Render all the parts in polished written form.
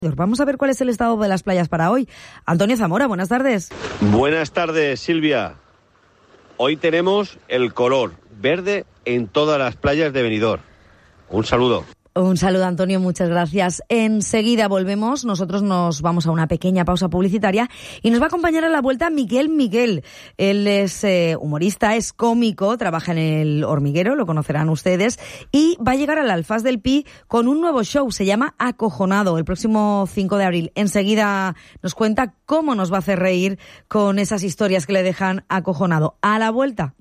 Vamos a ver cuál es el estado de las playas para hoy. Antonio Zamora, buenas tardes. Buenas tardes, Silvia. Hoy tenemos el color verde en todas las playas de Benidorm. Un saludo. Un saludo, Antonio, muchas gracias. Enseguida volvemos, nosotros nos vamos a una pequeña pausa publicitaria y nos va a acompañar a la vuelta Miguel Miguel. Él es humorista, es cómico, trabaja en El Hormiguero, lo conocerán ustedes, y va a llegar al Alfaz del Pi con un nuevo show, se llama Acojonado, el próximo 5 de abril. Enseguida nos cuenta cómo nos va a hacer reír con esas historias que le dejan acojonado. A la vuelta.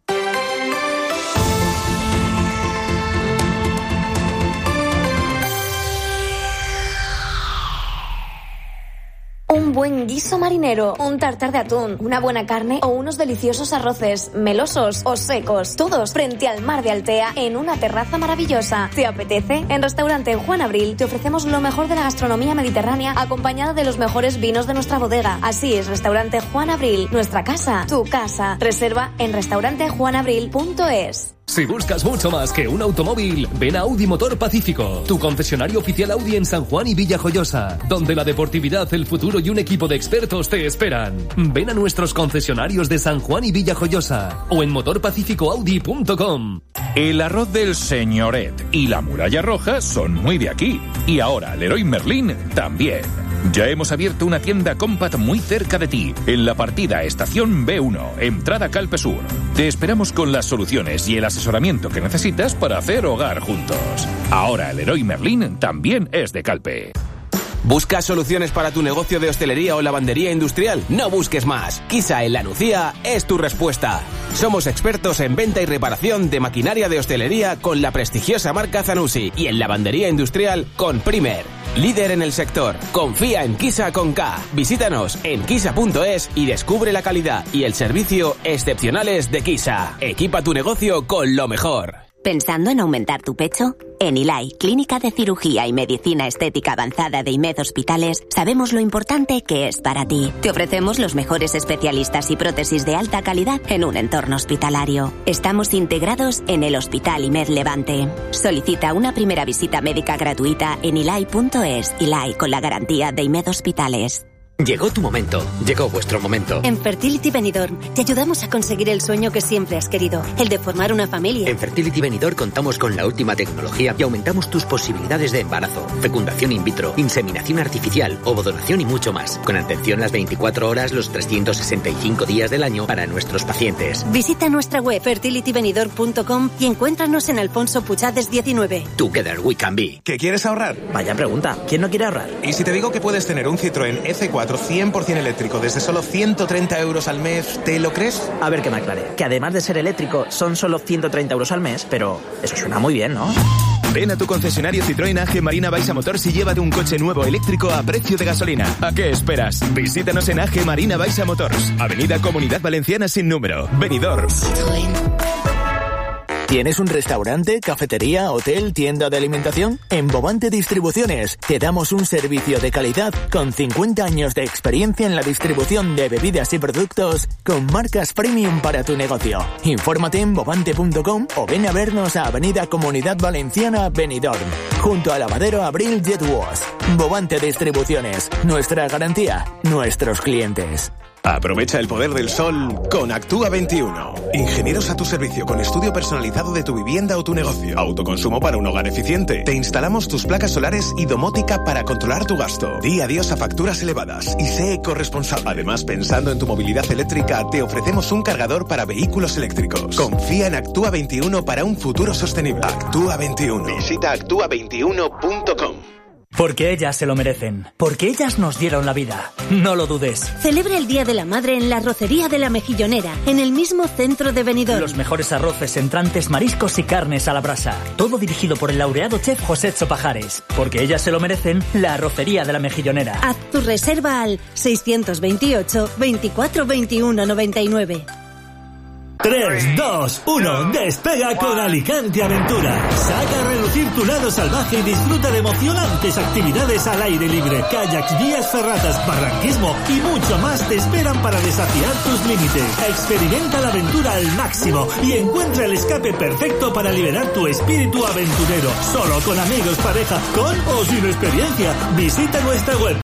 Un buen guiso marinero, un tartar de atún, una buena carne o unos deliciosos arroces, melosos o secos, todos frente al mar de Altea en una terraza maravillosa. ¿Te apetece? En Restaurante Juan Abril te ofrecemos lo mejor de la gastronomía mediterránea acompañada de los mejores vinos de nuestra bodega. Así es, Restaurante Juan Abril, nuestra casa, tu casa. Reserva en restaurantejuanabril.es. Si buscas mucho más que un automóvil, ven a Audi Motor Pacífico, tu concesionario oficial Audi en San Juan y Villajoyosa, donde la deportividad, el futuro y un equipo de expertos te esperan. Ven a nuestros concesionarios de San Juan y Villajoyosa o en motorpacificoaudi.com. El arroz del Señoret y la Muralla Roja son muy de aquí. Y ahora Leroy Merlin también. Ya hemos abierto una tienda Compact muy cerca de ti, en la partida Estación B1, entrada Calpe Sur. Te esperamos con las soluciones y el asesoramiento que necesitas para hacer hogar juntos. Ahora Leroy Merlin también es de Calpe. ¿Buscas soluciones para tu negocio de hostelería o lavandería industrial? No busques más. Quisa en La Nucía es tu respuesta. Somos expertos en venta y reparación de maquinaria de hostelería con la prestigiosa marca Zanussi y en lavandería industrial con Primer. Líder en el sector. Confía en Quisa con K. Visítanos en quisa.es y descubre la calidad y el servicio excepcionales de Quisa. Equipa tu negocio con lo mejor. ¿Pensando en aumentar tu pecho? En ILAI, Clínica de Cirugía y Medicina Estética Avanzada de IMED Hospitales, sabemos lo importante que es para ti. Te ofrecemos los mejores especialistas y prótesis de alta calidad en un entorno hospitalario. Estamos integrados en el Hospital IMED Levante. Solicita una primera visita médica gratuita en ilai.es. ILAI, con la garantía de IMED Hospitales. Llegó tu momento, llegó vuestro momento. En Fertility Benidorm te ayudamos a conseguir el sueño que siempre has querido, el de formar una familia. En Fertility Benidorm contamos con la última tecnología y aumentamos tus posibilidades de embarazo, fecundación in vitro, inseminación artificial, ovodonación y mucho más. Con atención las 24 horas, los 365 días del año para nuestros pacientes. Visita nuestra web fertilitybenidorm.com y encuéntranos en Alfonso Puchades 19. Together we can be. ¿Qué quieres ahorrar? Vaya pregunta, ¿quién no quiere ahorrar? ¿Y si te digo que puedes tener un Citroën F4 100% eléctrico desde solo 130 euros al mes, ¿te lo crees? A ver que me aclare, que además de ser eléctrico son solo 130 euros al mes, pero eso suena muy bien, ¿no? Ven a tu concesionario Citroën AG Marina Baixa Motors y llévate un coche nuevo eléctrico a precio de gasolina. ¿A qué esperas? Visítanos en AG Marina Baixa Motors, Avenida Comunidad Valenciana sin número, Benidorm. ¿Tienes un restaurante, cafetería, hotel, tienda de alimentación? En Bovante Distribuciones te damos un servicio de calidad con 50 años de experiencia en la distribución de bebidas y productos con marcas premium para tu negocio. Infórmate en bovante.com o ven a vernos a Avenida Comunidad Valenciana, Benidorm, junto al lavadero Abril Jet Wash. Bovante Distribuciones, nuestra garantía, nuestros clientes. Aprovecha el poder del sol con Actúa 21. Ingenieros a tu servicio con estudio personalizado de tu vivienda o tu negocio. Autoconsumo para un hogar eficiente. Te instalamos tus placas solares y domótica para controlar tu gasto. Di adiós a facturas elevadas y sé ecorresponsable. Además, pensando en tu movilidad eléctrica, te ofrecemos un cargador para vehículos eléctricos. Confía en Actúa 21 para un futuro sostenible. Actúa 21. Visita actúa21.com. Porque ellas se lo merecen. Porque ellas nos dieron la vida. No lo dudes. Celebra el Día de la Madre en la Arrocería de la Mejillonera, en el mismo centro de Benidorm. Los mejores arroces, entrantes, mariscos y carnes a la brasa. Todo dirigido por el laureado chef José Pajares. Porque ellas se lo merecen, la Arrocería de la Mejillonera. Haz tu reserva al 628 24 21 99. 3, 2, 1, despega con Alicante Aventura. Saca a relucir tu lado salvaje y disfruta de emocionantes actividades al aire libre. Kayaks, vías ferratas, barranquismo y mucho más te esperan para desafiar tus límites. Experimenta la aventura al máximo y encuentra el escape perfecto para liberar tu espíritu aventurero. Solo con amigos, pareja, con o sin experiencia. Visita nuestra web